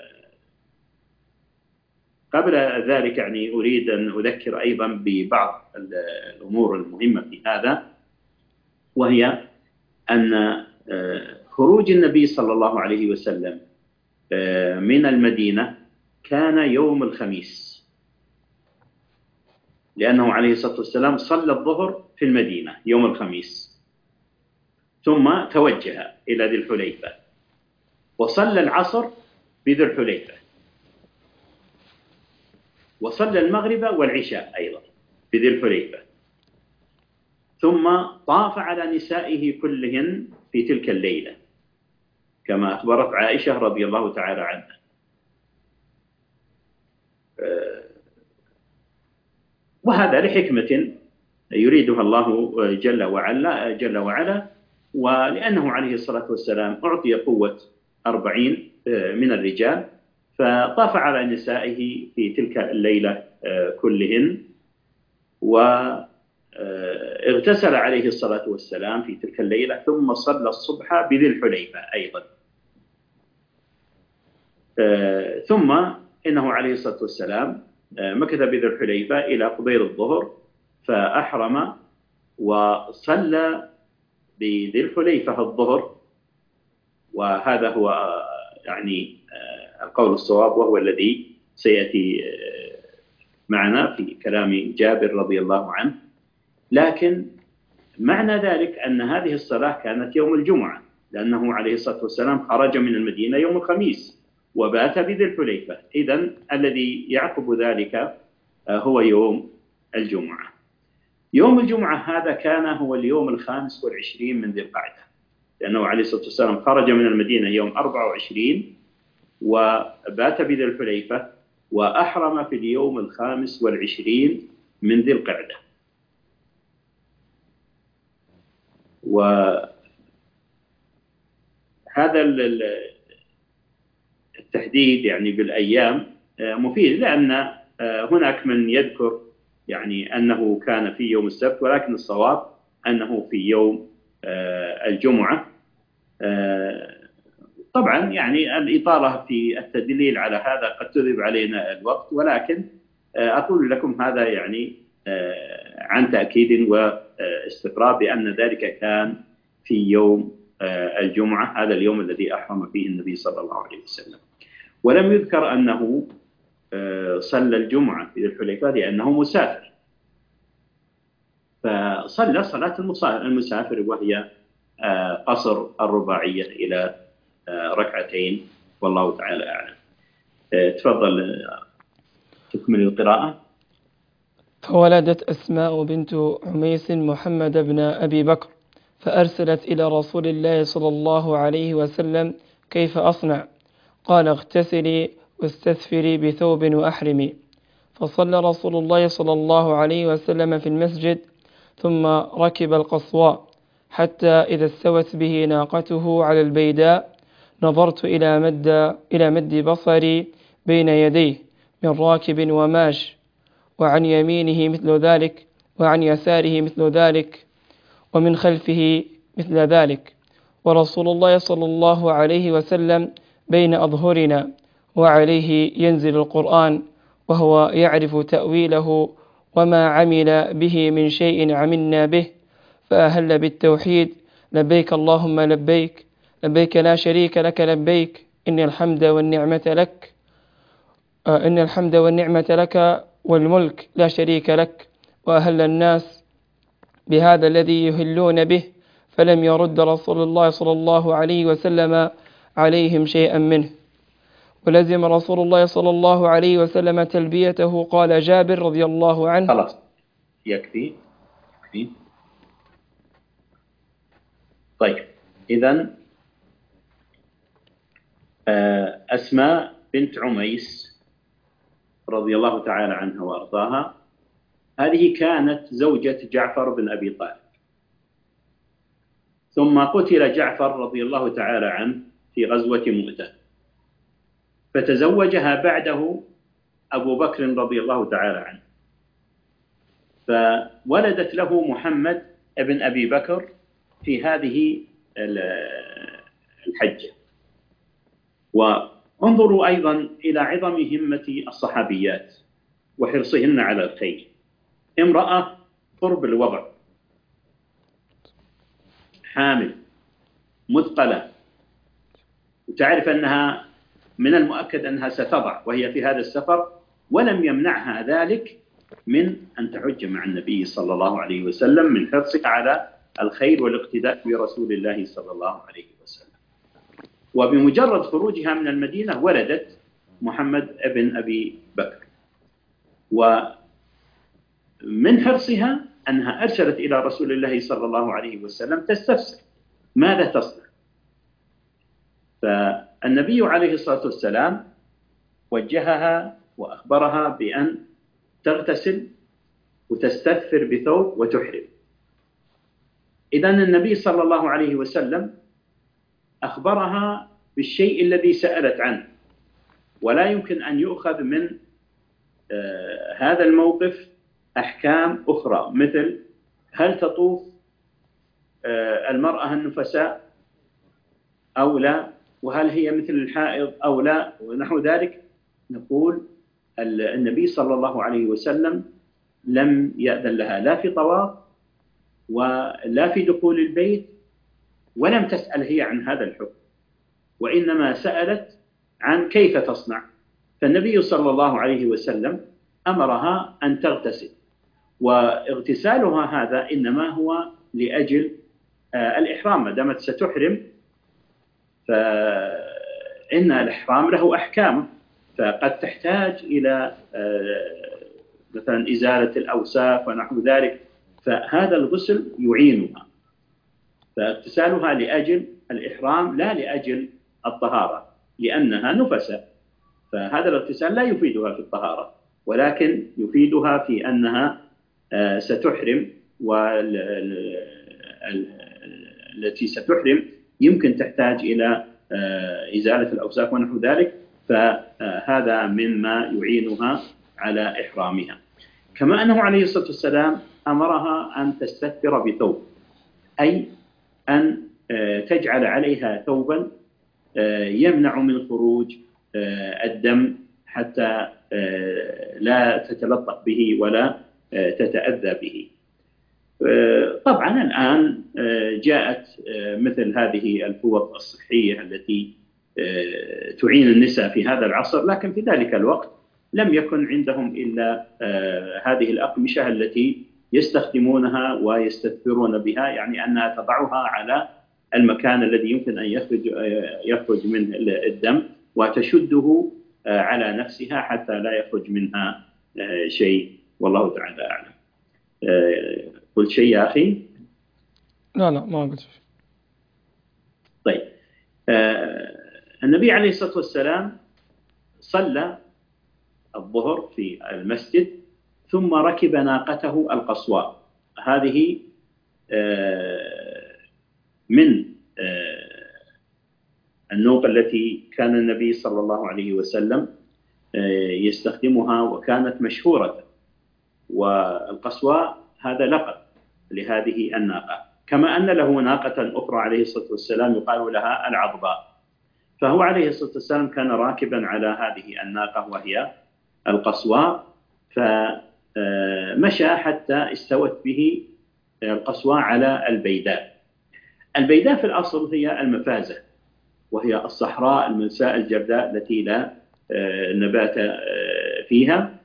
ذلك يعني أريد أن أذكر أيضا ببعض الأمور المهمة في هذا، وهي أن خروج النبي صلى الله عليه وسلم من المدينة كان يوم الخميس، لأنه عليه الصلاة والسلام صلى الظهر في المدينة يوم الخميس، ثم توجه إلى ذي الحليفة وصلى العصر بذي الحليفة، وصلى المغرب والعشاء أيضا بذي الحليفة، ثم طاف على نسائه كلهن في تلك الليلة كما أخبرت عائشة رضي الله تعالى عنها. وهذا لحكمة يريدها الله جل وعلا، ولأنه عليه الصلاة والسلام أعطي قوة 40 من الرجال، فطاف على نسائه في تلك الليلة كلهن، واغتسل عليه الصلاة والسلام في تلك الليلة، ثم صلى الصبح بذي الحليفة أيضا. ثم إنه عليه الصلاة والسلام مكث بذي الحليفة إلى قبيل الظهر، فأحرم وصلى بذي الحليفة الظهر، وهذا هو يعني القول الصواب، وهو الذي سيأتي معنا في كلام جابر رضي الله عنه. لكن معنى ذلك أن هذه الصلاة كانت يوم الجمعة، لأنه عليه الصلاة والسلام خرج من المدينة يوم الخميس وبات بذي الحليفة، إذن الذي يعقب ذلك هو يوم الجمعة. يوم الجمعة هذا كان هو اليوم 25 من ذي القعدة، لأنه عليه الصلاة والسلام خرج من المدينة يوم 24 وبات بذي الحليفة، وأحرم في اليوم 25 من ذي القعدة. وهذا التحديد يعني بالأيام مفيد، لأن هناك من يذكر يعني أنه كان في يوم السبت، ولكن الصواب أنه في يوم الجمعة. طبعا يعني الإطالة في التدليل على هذا قد تذهب علينا الوقت، ولكن أقول لكم هذا يعني عن تأكيد واستقراء بأن ذلك كان في يوم الجمعة، هذا اليوم الذي أحرم فيه النبي صلى الله عليه وسلم. ولم يذكر أنه صلى الجمعة في ذي الحليفة لأنه مسافر، فصلى صلاة المسافر، وهي قصر الرباعية إلى ركعتين، والله تعالى أعلم. تفضل تكمل القراءة. فولدت أسماء بنت عميس محمد بن أبي بكر، فأرسلت إلى رسول الله صلى الله عليه وسلم: كيف أصنع؟ قال: اغتسلي واستثفري بثوب وأحرمي. فصلى رسول الله صلى الله عليه وسلم في المسجد، ثم ركب القصواء، حتى إذا استوت به ناقته على البيداء نظرت إلى مد بصري بين يديه من راكب وماش، وعن يمينه مثل ذلك، وعن يساره مثل ذلك، ومن خلفه مثل ذلك، ورسول الله صلى الله عليه وسلم بين أظهرنا، وعليه ينزل القرآن، وهو يعرف تأويله، وما عمل به من شيء عملنا به، فأهل بالتوحيد: لبيك اللهم لبيك، لبيك لا شريك لك لبيك، إن الحمد والنعمة لك والملك لا شريك لك. وأهل الناس بهذا الذي يهلون به، فلم يرد رسول الله صلى الله عليه وسلم عليهم شيئا منه. ولزم رسول الله صلى الله عليه وسلم تلبيته. قال جابر رضي الله عنه: خلاص يكفي. طيب، إذن أسماء بنت عميس رضي الله تعالى عنها وأرضاها، هذه كانت زوجة جعفر بن أبي طالب، ثم قتل جعفر رضي الله تعالى عنه في غزوة مؤتة، فتزوجها بعده أبو بكر رضي الله تعالى عنه، فولدت له محمد ابن أبي بكر في هذه الحجة. وانظروا أيضا إلى عظم همة الصحابيات وحرصهن على الخير. امرأة قرب الوضع، حامل مثقلة، وتعرف أنها من المؤكد أنها ستضع وهي في هذا السفر، ولم يمنعها ذلك من أن تحج مع النبي صلى الله عليه وسلم من حرصها على الخير والاقتداء برسول الله صلى الله عليه وسلم. وبمجرد خروجها من المدينة ولدت محمد ابن أبي بكر، ومن حرصها أنها أرسلت إلى رسول الله صلى الله عليه وسلم تستفسر ماذا تصنع. فالنبي عليه الصلاة والسلام وجهها وأخبرها بأن تغتسل وتستثفر بثوب وتحرم. إذن النبي صلى الله عليه وسلم أخبرها بالشيء الذي سألت عنه، ولا يمكن أن يؤخذ من هذا الموقف أحكام أخرى، مثل هل تطوف المرأة النفساء أو لا، وهل هي مثل الحائض أو لا، ونحو ذلك. نقول النبي صلى الله عليه وسلم لم يأذن لها لا في طواف ولا في دخول البيت، ولم تسأل هي عن هذا الحكم، وإنما سألت عن كيف تصنع. فالنبي صلى الله عليه وسلم أمرها أن تغتسل، واغتسالها هذا إنما هو لأجل الإحرام، ما دامت ستحرم فإن الإحرام له أحكام، فقد تحتاج إلى مثلا إزالة الأوساخ ونحو ذلك، فهذا الغسل يعينها. فاغتسالها لأجل الإحرام لا لأجل الطهارة، لأنها نفسة، فهذا الاغتسال لا يفيدها في الطهارة، ولكن يفيدها في أنها ستحرم، والتي ستحرم يمكن تحتاج إلى إزالة الأوساخ ونحو ذلك، فهذا مما يعينها على إحرامها. كما أنه عليه الصلاة والسلام أمرها أن تستثر بثوب، أي أن تجعل عليها ثوبا يمنع من خروج الدم حتى لا تتلطخ به ولا تتأذى به. طبعا الآن جاءت مثل هذه الفوط الصحية التي تعين النساء في هذا العصر، لكن في ذلك الوقت لم يكن عندهم إلا هذه الأقمشة التي يستخدمونها ويستثمرون بها، يعني أنها تضعها على المكان الذي يمكن أن يخرج منه الدم، وتشده على نفسها حتى لا يخرج منها شيء، والله تعالى أعلم. قلت شيء يا أخي؟ لا ما قلت شيء. طيب، النبي عليه الصلاة والسلام صلى الظهر في المسجد، ثم ركب ناقته القصواء. هذه من النوق التي كان النبي صلى الله عليه وسلم يستخدمها، وكانت مشهورة. والقصواء هذا لقب لهذه الناقة، كما أن له ناقة أخرى عليه الصلاة والسلام يقال لها العضباء. فهو عليه الصلاة والسلام كان راكبا على هذه الناقة وهي القصواء، فمشى حتى استوت به القصواء على البيداء. البيداء في الأصل هي المفازة، وهي الصحراء الملساء الجرداء التي لا نبات فيها،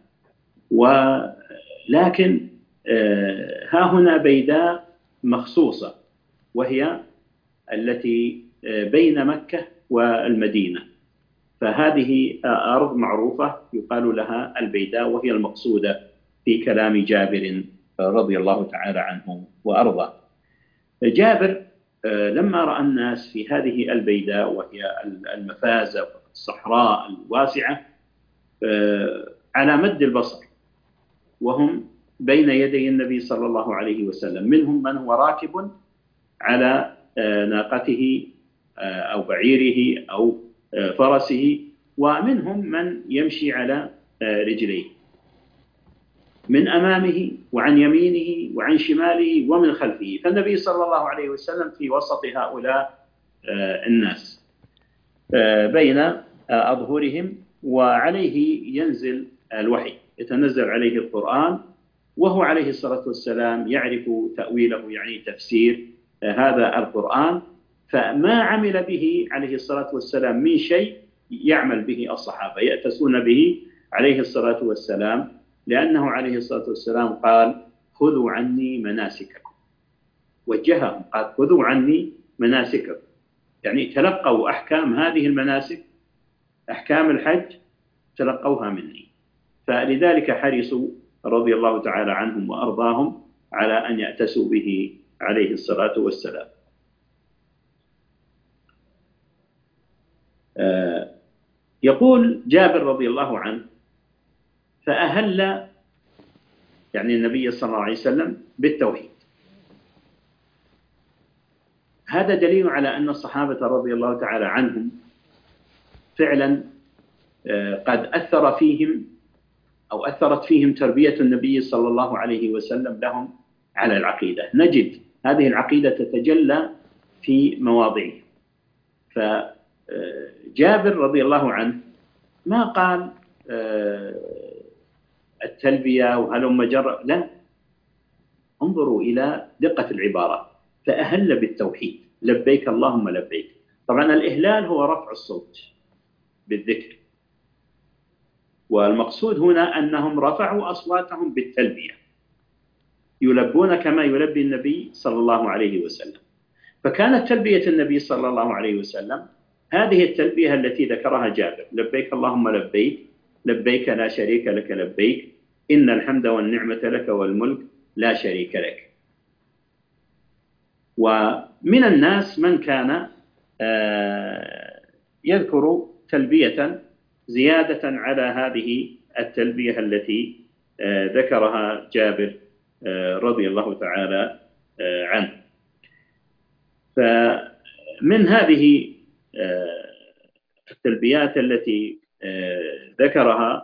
ولكن ها هنا بيداء مخصوصة، وهي التي بين مكة والمدينة، فهذه أرض معروفة يقال لها البيداء، وهي المقصودة في كلام جابر رضي الله تعالى عنه وأرضاه. جابر لما رأى الناس في هذه البيداء وهي المفازة الصحراء الواسعة على مد البصر، وهم بين يدي النبي صلى الله عليه وسلم، منهم من هو راكب على ناقته أو بعيره أو فرسه، ومنهم من يمشي على رجليه من أمامه وعن يمينه وعن شماله ومن خلفه. فالنبي صلى الله عليه وسلم في وسط هؤلاء الناس بين أظهرهم، وعليه ينزل الوحي، يتنزل عليه القرآن، وهو عليه الصلاة والسلام يعرف تأويله، يعني تفسير هذا القرآن. فما عمل به عليه الصلاة والسلام من شيء يعمل به الصحابة، يأتسون به عليه الصلاة والسلام، لأنه عليه الصلاة والسلام قال: خذوا عني مناسككم، وجههم قال: خذوا عني مناسككم، يعني تلقوا أحكام هذه المناسك، أحكام الحج تلقوها مني. فلذلك حرصوا رضي الله تعالى عنهم وأرضاهم على أن يأتسوا به عليه الصلاة والسلام. يقول جابر رضي الله عنه: فأهل يعني النبي صلى الله عليه وسلم بالتوحيد. هذا دليل على أن الصحابة رضي الله تعالى عنهم فعلا قد أثر فيهم أو أثرت فيهم تربية النبي صلى الله عليه وسلم لهم على العقيدة. نجد هذه العقيدة تتجلى في مواضعه. فجابر رضي الله عنه ما قال التلبية وهلم جر، لا، انظروا إلى دقة العبارة: فأهل بالتوحيد، لبيك اللهم لبيك. طبعا الإهلال هو رفع الصوت بالذكر، والمقصود هنا أنهم رفعوا أصواتهم بالتلبية، يلبون كما يلبي النبي صلى الله عليه وسلم. فكانت تلبية النبي صلى الله عليه وسلم هذه التلبية التي ذكرها جابر: لبيك اللهم لبيك، لبيك لا شريك لك لبيك، إن الحمد والنعمة لك والملك لا شريك لك. ومن الناس من كان يذكر تلبية زيادة على هذه التلبية التي ذكرها جابر رضي الله تعالى عنه. فمن هذه التلبيات التي ذكرها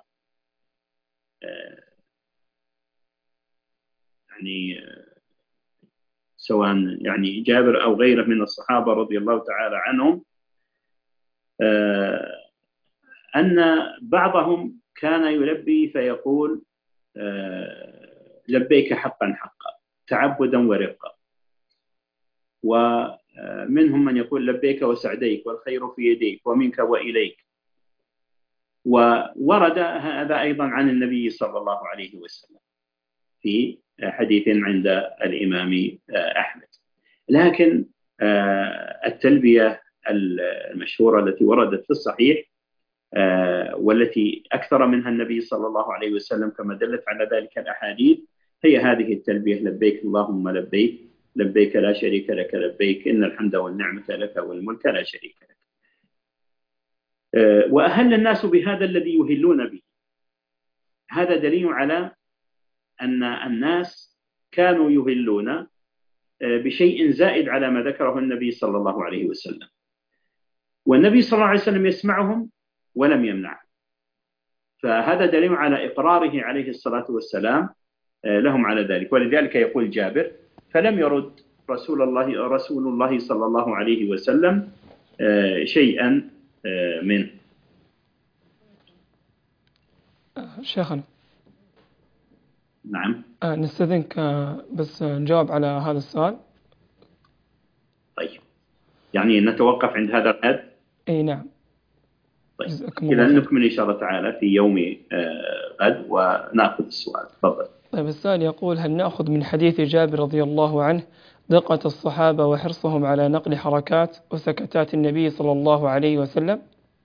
يعني سواء يعني جابر أو غيره من الصحابة رضي الله تعالى عنهم، أن بعضهم كان يلبي فيقول: لبيك حقا حقا، تعبدا ورقا. ومنهم من يقول: لبيك وسعديك، والخير في يديك، ومنك وإليك. وورد هذا أيضا عن النبي صلى الله عليه وسلم في حديث عند الإمام أحمد. لكن التلبية المشهورة التي وردت في الصحيح والتي أكثر منها النبي صلى الله عليه وسلم كما دلت على ذلك الأحاديث هي هذه التلبية: لبيك اللهم لبيك، لبيك لا شريك لك لبيك، إن الحمد والنعمة لك والملك لا شريك لك. وأهل الناس بهذا الذي يهلون به. هذا دليل على أن الناس كانوا يهلون بشيء زائد على ما ذكره النبي صلى الله عليه وسلم، والنبي صلى الله عليه وسلم يسمعهم ولم يمنع. فهذا دليل على إقراره عليه الصلاة والسلام لهم على ذلك. ولذلك يقول جابر: فلم يرد رسول الله صلى الله عليه وسلم شيئا منه. شيخنا، نعم. نستأذنك بس نجاوب على هذا السؤال. طيب، يعني نتوقف عند هذا الحد؟ أي نعم. طيب، إذا نكمل إن شاء الله تعالى في يوم غد ونأخذ السؤال. تفضل. طيب، السؤال يقول: هل نأخذ من حديث جابر رضي الله عنه دقة الصحابة وحرصهم على نقل حركات وسكتات النبي صلى الله عليه وسلم؟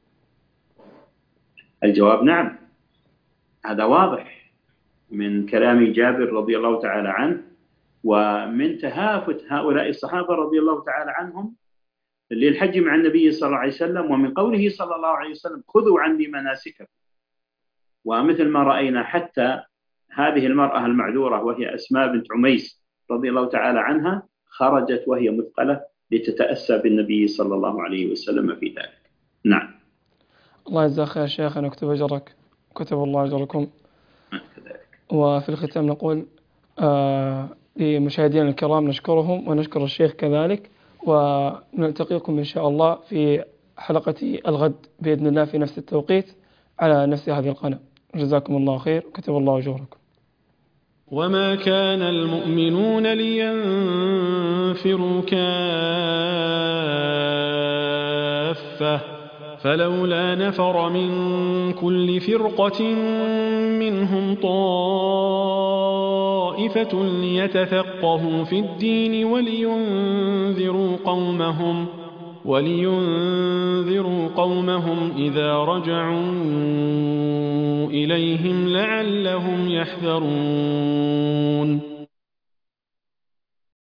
الجواب نعم، هذا واضح من كلام جابر رضي الله تعالى عنه، ومن تهافت هؤلاء الصحابة رضي الله تعالى عنهم للحج مع النبي صلى الله عليه وسلم، ومن قوله صلى الله عليه وسلم: خذوا عني مناسككم. ومثل ما رأينا حتى هذه المرأة المعذورة وهي أسماء بنت عميس رضي الله تعالى عنها خرجت وهي مثقلة لتتأسى بالنبي صلى الله عليه وسلم في ذلك. نعم. الله يجزاك خير شيخنا ويكتب أجرك، كتب الله أجركم. كذلك. وفي الختام نقول لمشاهدينا الكرام نشكرهم ونشكر الشيخ كذلك، ونلتقيكم إن شاء الله في حلقة الغد بإذن الله في نفس التوقيت على نفس هذه القناة. جزاكم الله خير وكتب الله أجوركم. وما كان المؤمنون لينفروا كافة فلولا نفر من كل فرقة منهم طائفة ليتفقهوا في الدين ولينذروا قومهم إذا رجعوا إليهم لعلهم يحذرون.